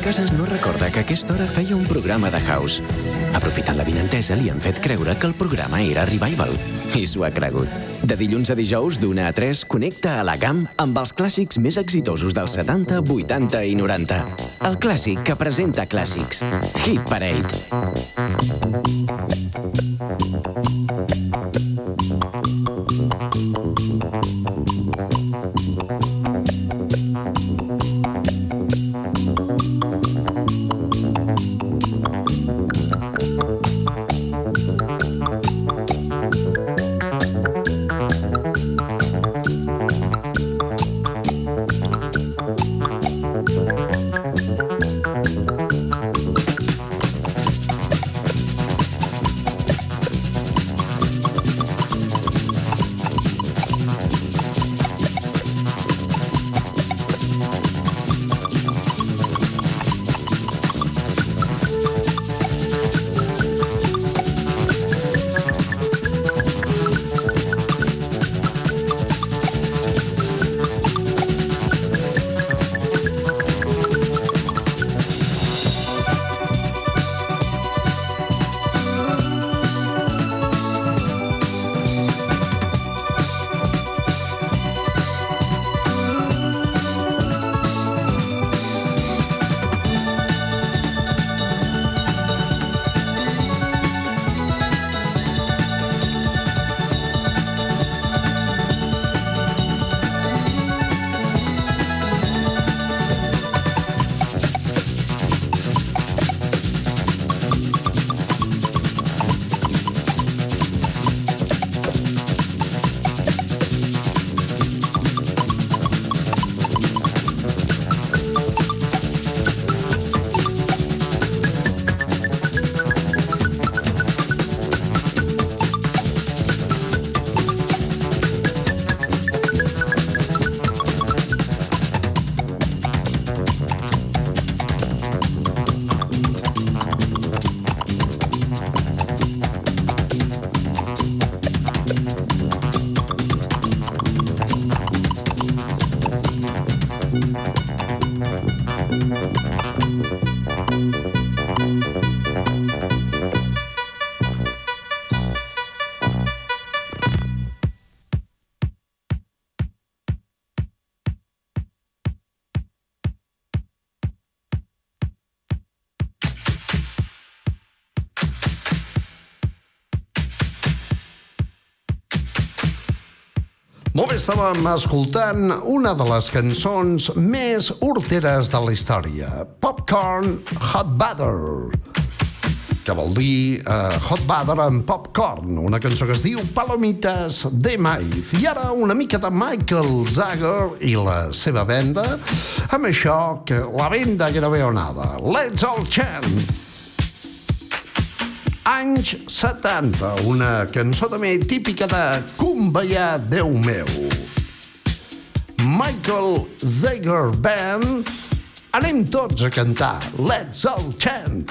Casas no recorda que a aquesta hora feia un programa de House. Aprofitant l'avinentesa, li han fet creure que el programa era Revival. I s'ho ha cregut. De dilluns a dijous, d'1 a 3, connecta a la GAM amb els clàssics més exitosos dels 70, 80 i 90. El clàssic que presenta clàssics. Hit Parade. Molt bé, estàvem escoltant una de les cançons més horteres de la història, Popcorn Hot Butter, que vol dir hot butter amb popcorn, una cançó que es diu Palomitas de Maíz. I ara una mica de Michael Jagger i la seva banda, amb això que la banda que no veu nada, Let's All Chant. Anys 70, una cançó també típica de Kumbaya, Déu meu. Michael Jagger Band, anem tots a cantar Let's All Chant.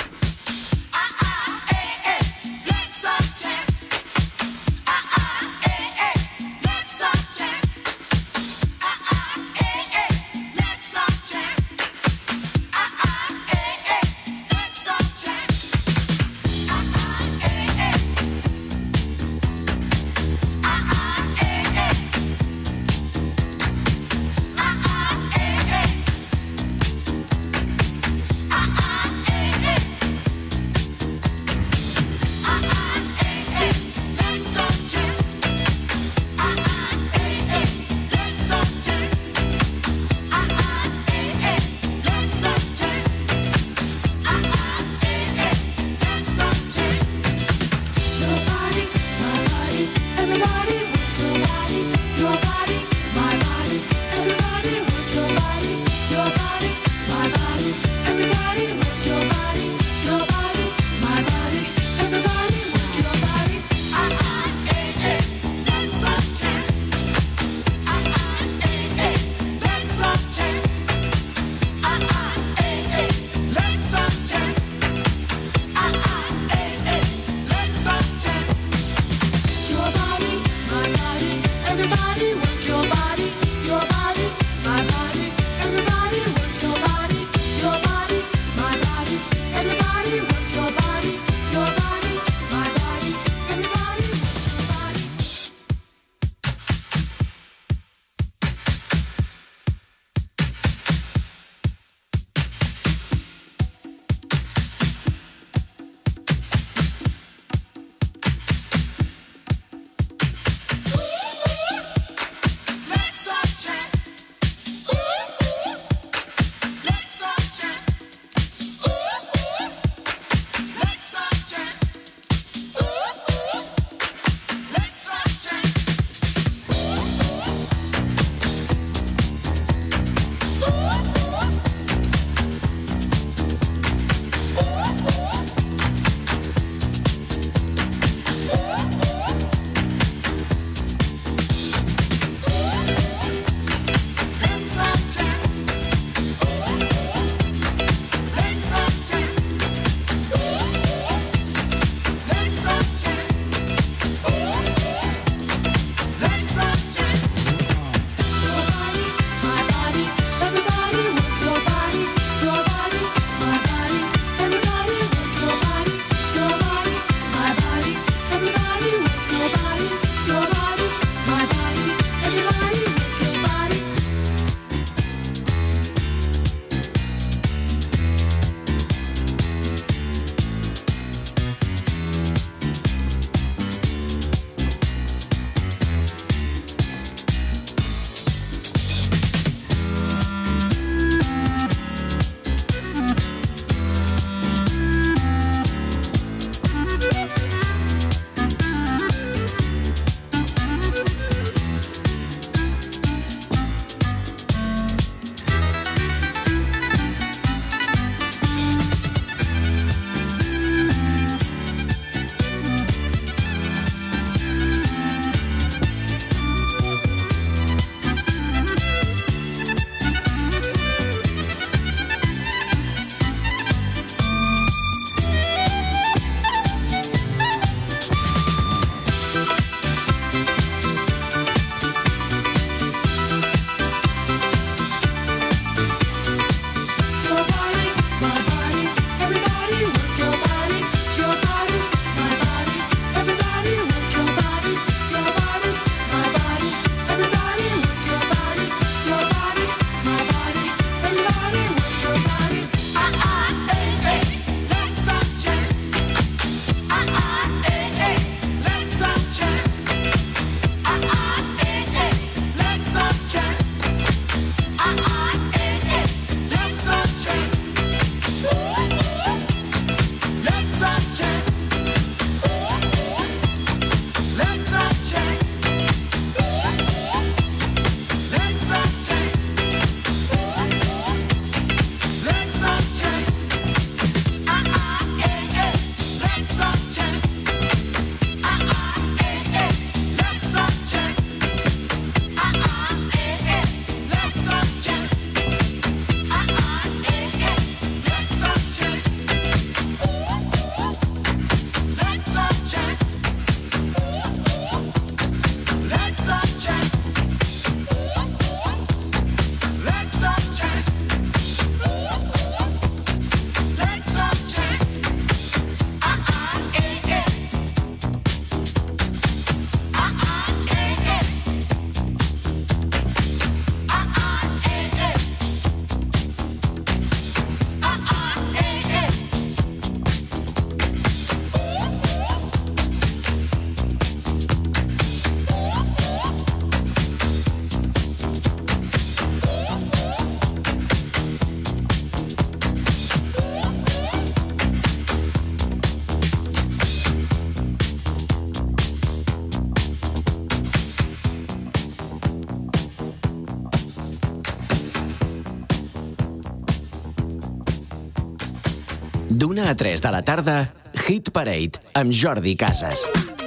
d'1 a 3 de la tarda, Hit Parade, amb Jordi Casas.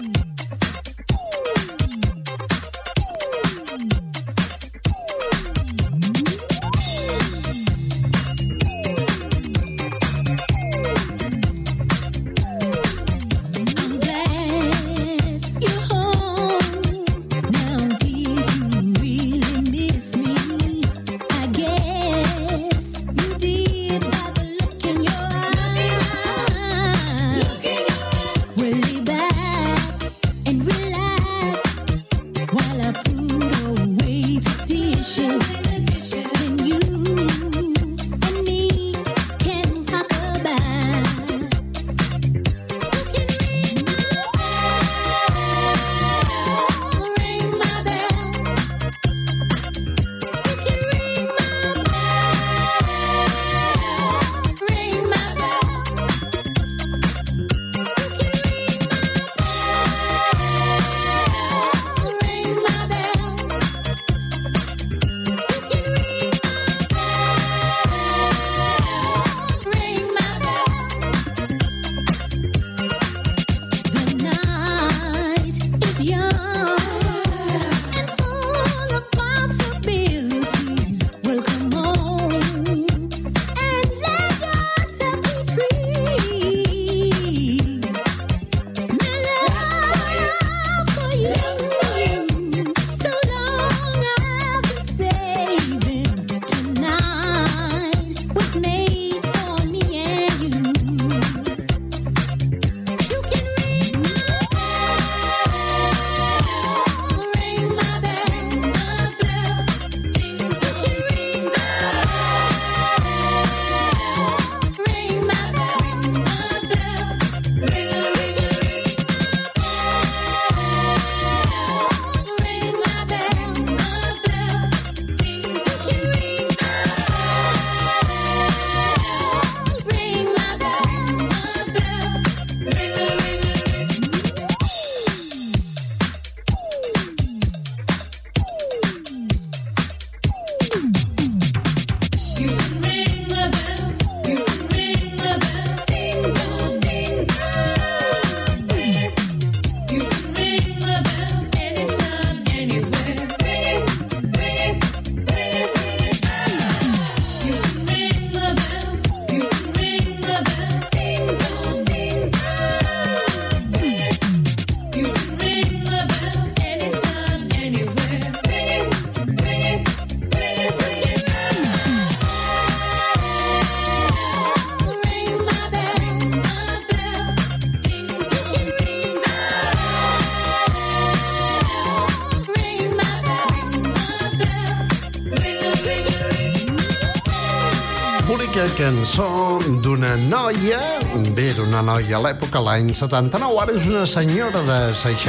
Cançó d'una noia, bé, d'una noia a l'època, l'any 79, ara és una senyora de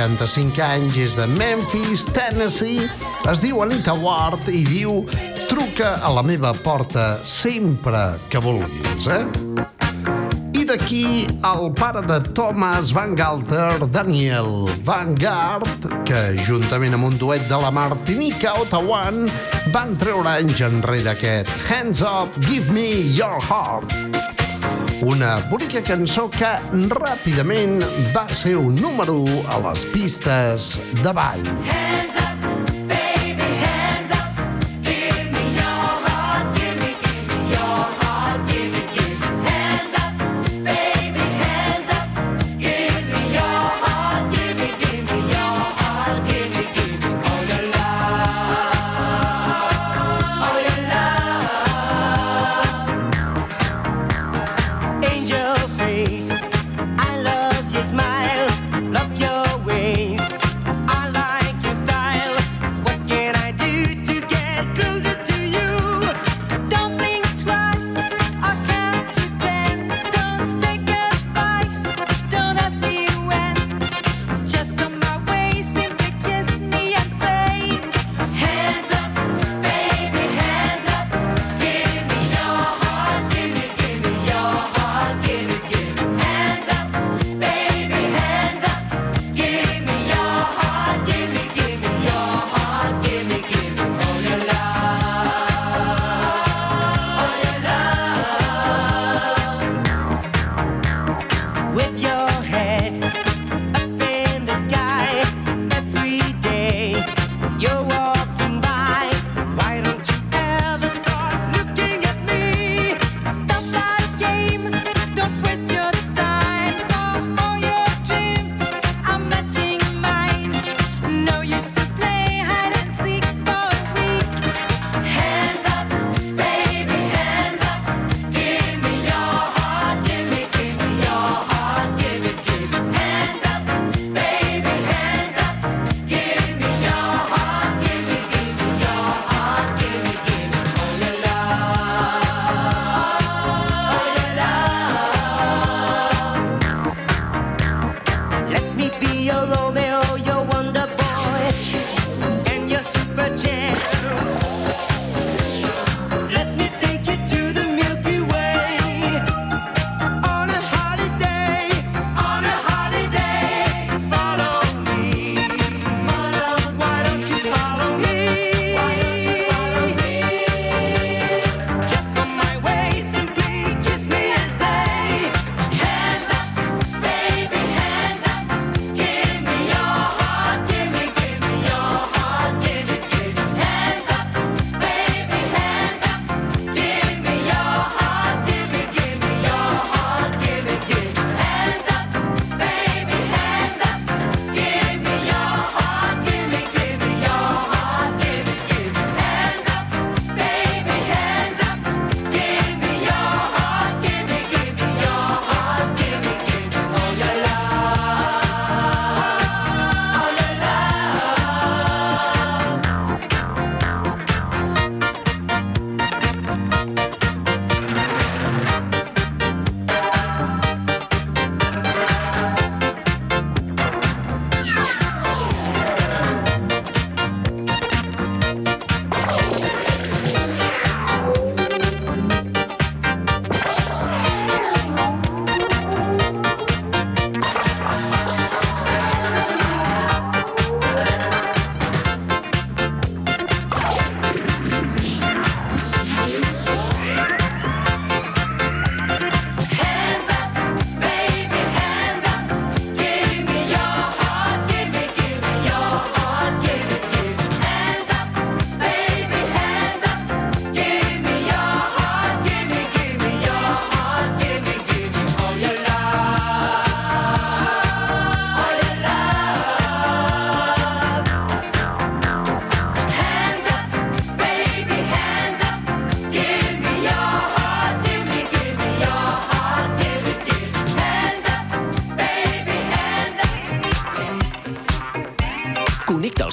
65 anys, és de Memphis, Tennessee, es diu Anita Ward i diu: truca a la meva porta sempre que vulguis, I d'aquí el pare de Thomas Van Galter, Daniel Van Gart, que juntament amb un duet de la Martinica, Ottawan, van treure anys enrere aquest Hands Up, Give Me Your Heart. Una bonica cançó que ràpidament va ser un número 1 a les pistes de ball. Hands up, baby, hands up. Give me your heart, give me your heart, give me. Hands up, baby, hands up. Give me your heart, give me your heart, give me. All your love, all your love. Angel face, I love your smile, love your ways. I like your style.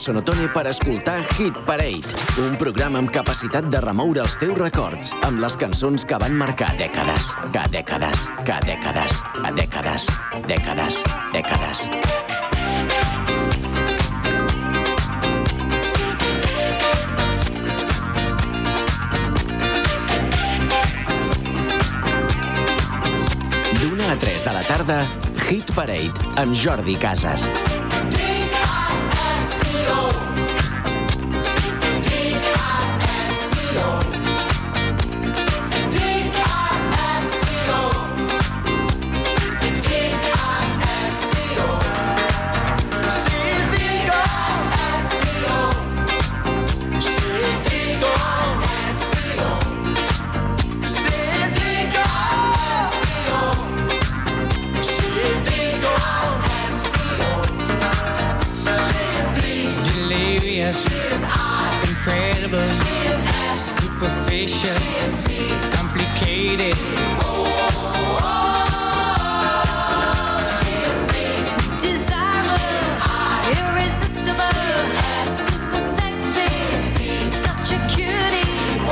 Sonotone per escoltar Hit Parade, un programa amb capacitat de remoure els teus records amb les cançons que van marcar dècades, dècades, dècades. D'una a 3 de la tarda, Hit Parade amb Jordi Casas. Incredible, superficial, complicated. Desirable, irresistible, super sexy, such a cutie.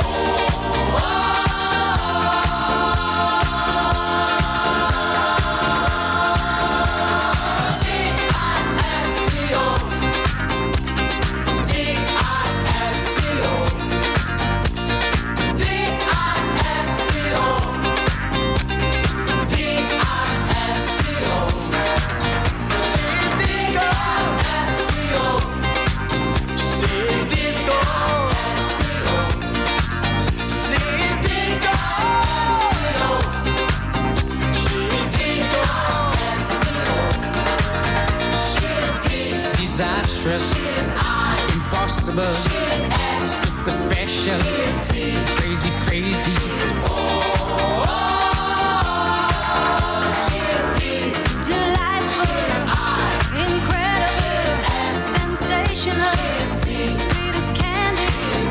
Disastrous, impossible, super special, crazy, crazy. Delightful, incredible, sensational, sweet as candy.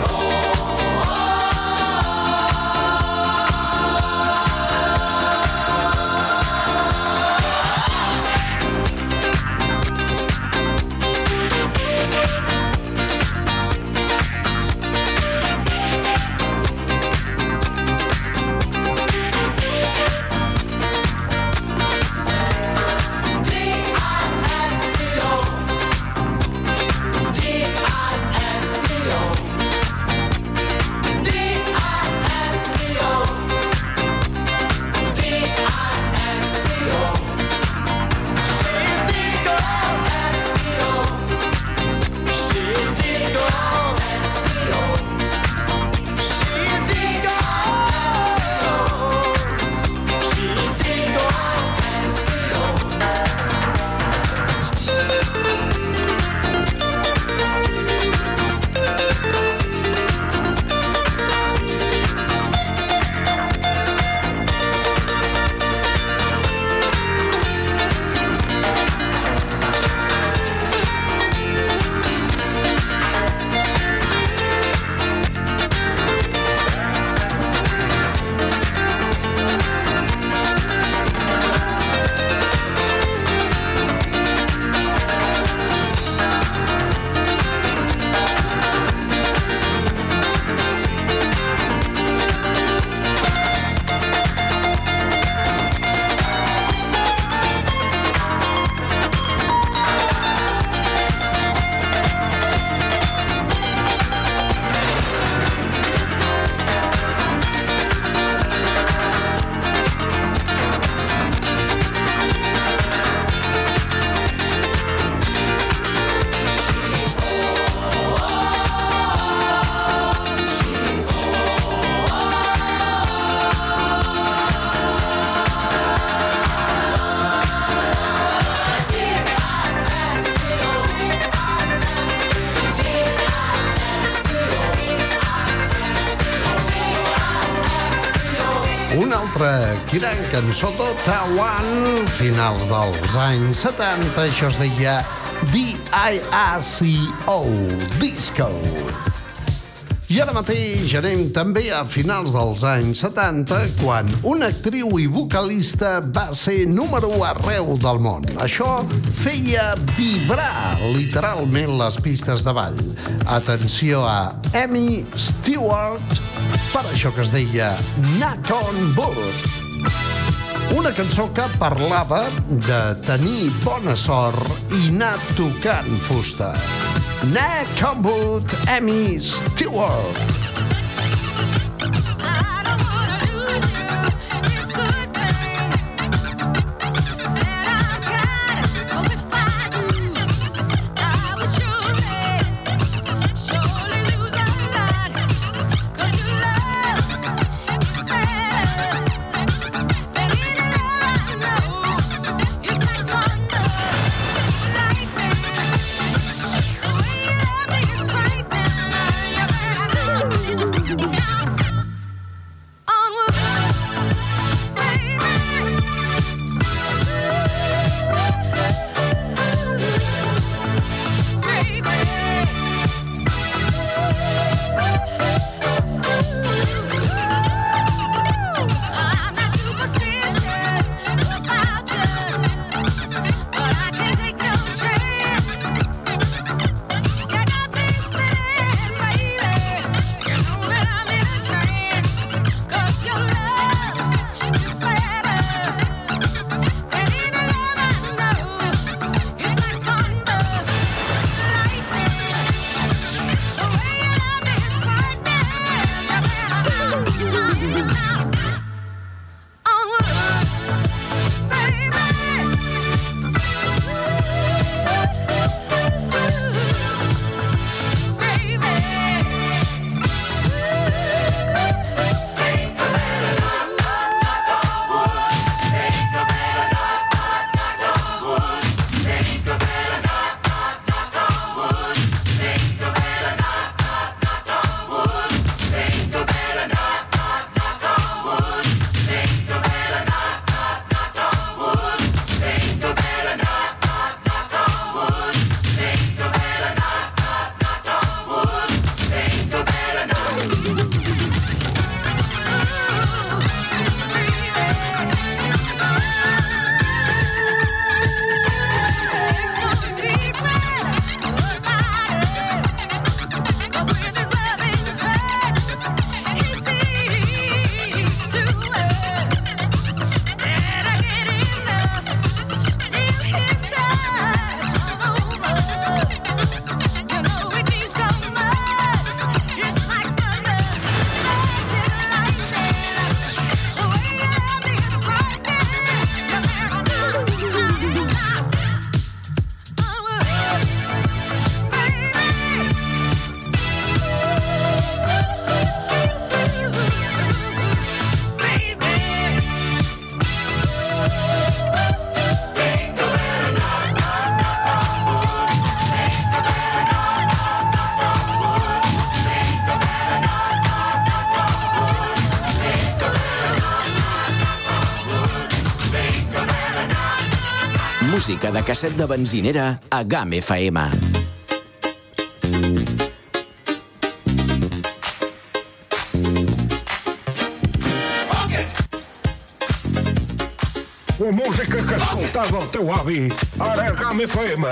Una altra gran cançó d'Ottawa, finals dels anys 70, això es deia D-I-S-C-O, Disco. I ara mateix anem també a finals dels anys 70, quan una actriu i vocalista va ser número 1 arreu del món. Això feia vibrar literalment les pistes de ball. Atenció a Amy Stewart, per això que es deia Knock on Wood. Una cançó que parlava de tenir bona sort i anar tocant fusta. Knock on Wood, Amy Stewart. Música de casset de benzinera a GAM FM. La música que escoltava el teu avi, ara a GAM FM.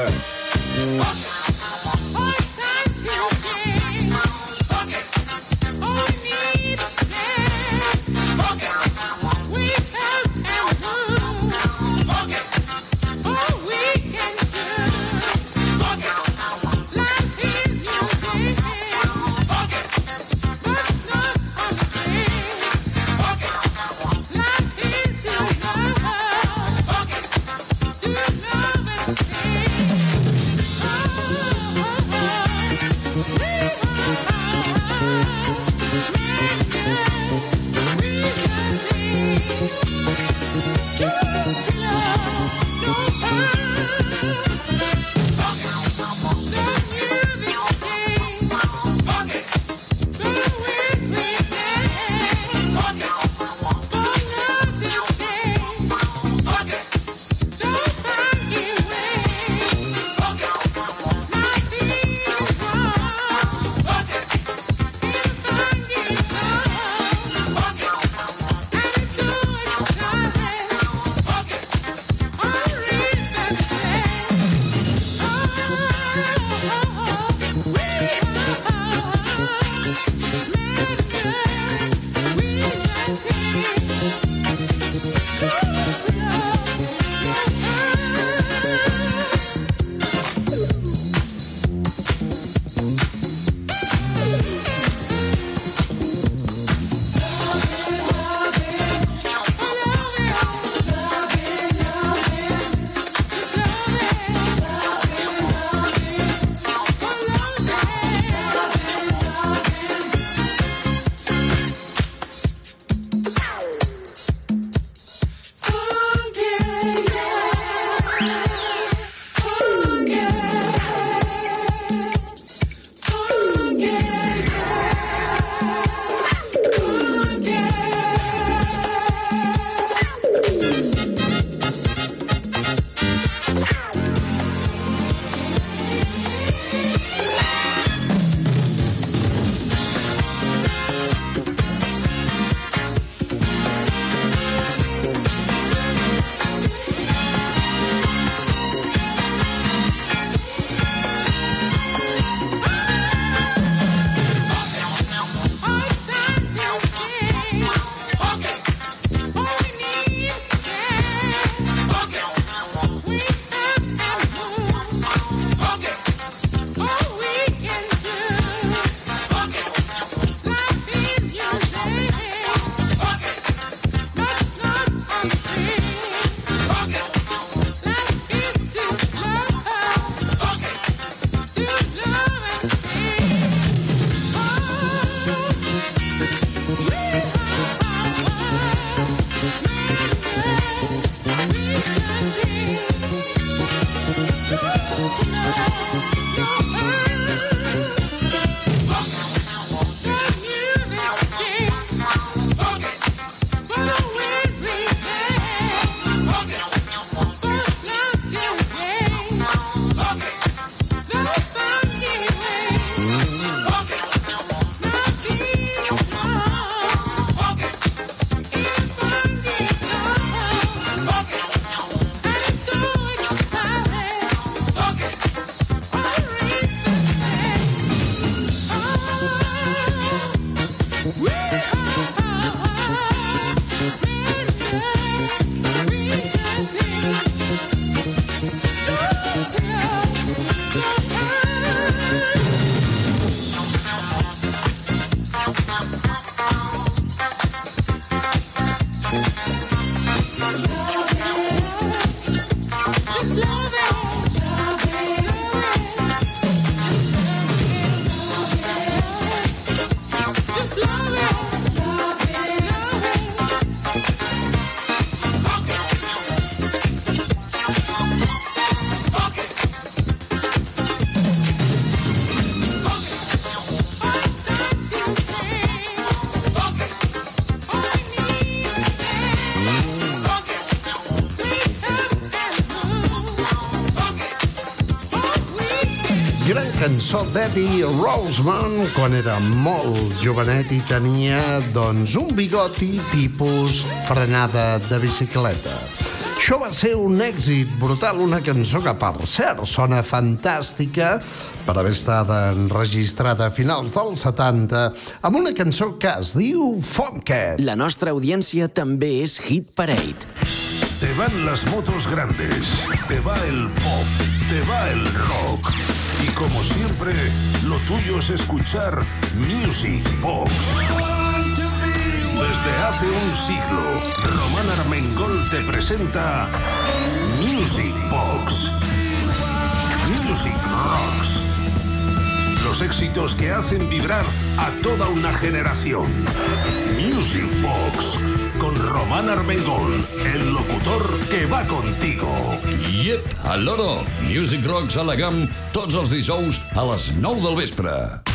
cançó d'Eddie Roseman quan era molt jovenet i tenia, doncs, un bigoti tipus frenada de bicicleta. Això va ser un èxit brutal, una cançó que, per cert, sona fantàstica per haver estat enregistrada a finals dels 70 amb una cançó que es diu Funket. La nostra audiència també és Hit Parade. Te van las motos grandes, te va el pop, te va el rock. Y como siempre, lo tuyo es escuchar Music Box. Desde hace un siglo, Román Armengol te presenta Music Box. Music Rocks. Los éxitos que hacen vibrar a toda una generación. Music Box. Con Román Armengol, el locutor que va contigo. Yep, al loro. Music Rocks a la GAM, tots els dijous a les 9 del vespre.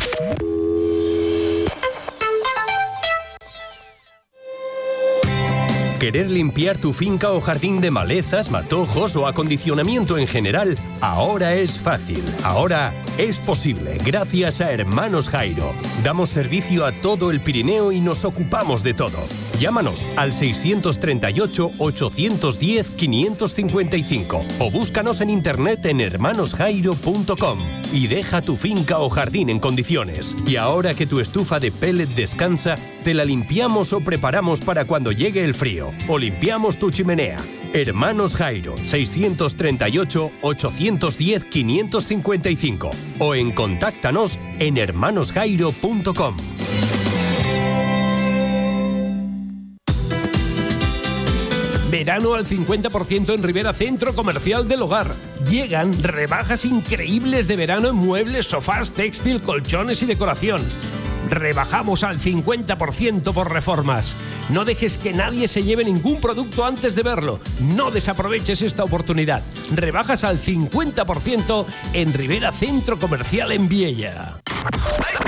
¿Querer limpiar tu finca o jardín de malezas, matojos o acondicionamiento en general? Ahora es fácil. Ahora es posible, gracias a Hermanos Jairo. Damos servicio a todo el Pirineo y nos ocupamos de todo. Llámanos al 638-810-555 o búscanos en internet en hermanosjairo.com y deja tu finca o jardín en condiciones. Y ahora que tu estufa de pellet descansa, te la limpiamos o preparamos para cuando llegue el frío. O limpiamos tu chimenea. Hermanos Jairo, 638-810-555 o en contáctanos en hermanosjairo.com. Verano al 50% en Rivera Centro Comercial del Hogar. Llegan rebajas increíbles de verano en muebles, sofás, textil, colchones y decoración. Rebajamos al 50% por reformas. No dejes que nadie se lleve ningún producto antes de verlo. No desaproveches esta oportunidad. Rebajas al 50% en Rivera Centro Comercial en Viella.